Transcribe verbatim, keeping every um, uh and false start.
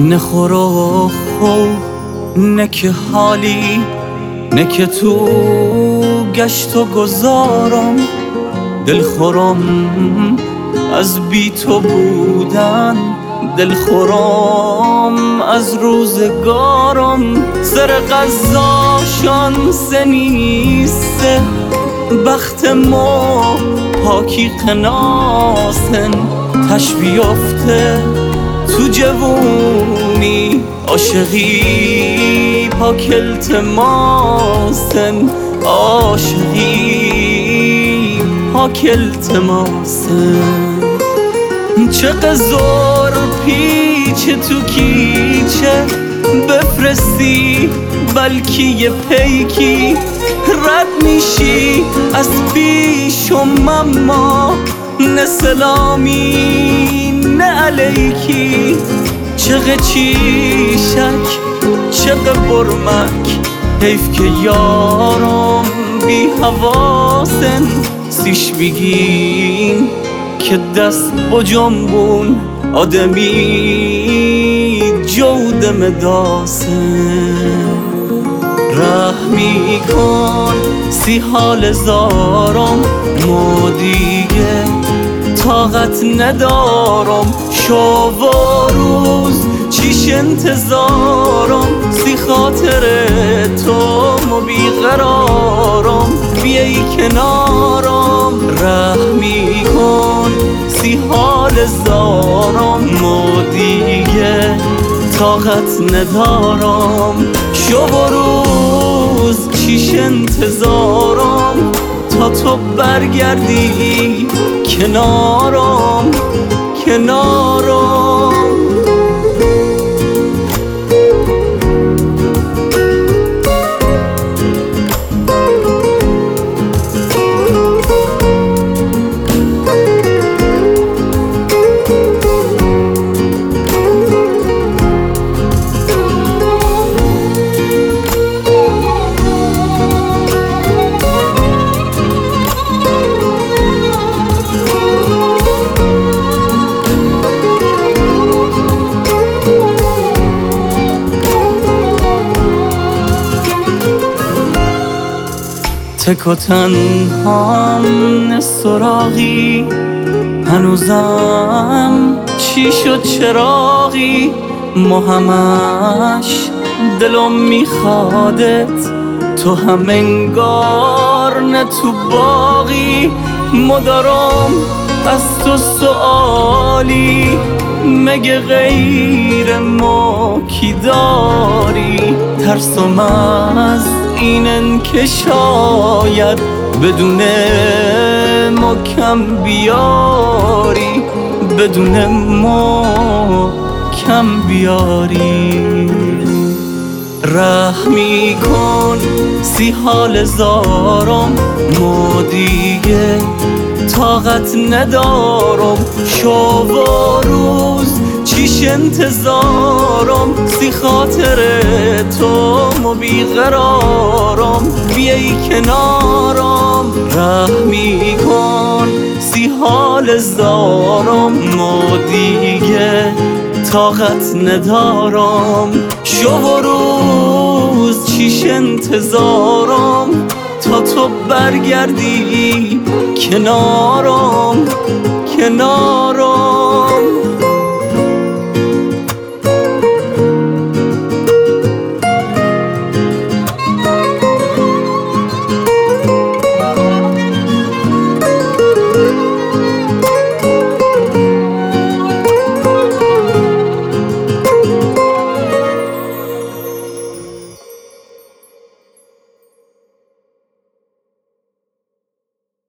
نه خورو خو نه که حالی نه که تو گشت و گذارم، دل خورم از بی تو بودن، دل خورم از روزگارم. سر قضا شانسه نیسته، بخت ما پاکی قناسن، تش بیافته تو جوونی عاشقی پاک التماسن، عاشقی پاک التماسن. چه قزار پیچ تو کیچه بفرستی، بلکی یه پیکی رد میشی از پیشم، اما نه سلامی نه علیکی. چقه چیشک چقه برمک، حیف که یارم بی حواسن، سیش بگین که دست با جنبون آدمی جودم داسن. رحمی کن سی حال زارم، ما دیگه طاقت ندارم، شب و روز چیش انتظارم، سی خاطر تو ما بیقرارم، بیایی کنارم. رحمی کن سی حال زارم، ما دیگه طاقت ندارم، شب و روز چیش انتظارم، تا تو برگردی کنارم کنارم. تک و تنهام نه سراغی، هنوزم چی شد چراغی، ما همش دلم میخوادت، تو هم انگار نه تو باغی. مدارم از تو سوالی، مگه غیر ما کی داری؟ ترسم از اینن که شاید بدون ما کم بیاری، بدون ما کم بیاری. رحمی کن سی حال زارم، ما دیگه طاقت ندارم، شب و روز چیش انتظارم، سی خاطر تو ما بیقرارم، بیایی کنارم. رحمی کن سی حال زارم، ما دیگه طاقت ندارم، شب و روز چیش انتظارم، تا تو برگردی کنارم کنارم.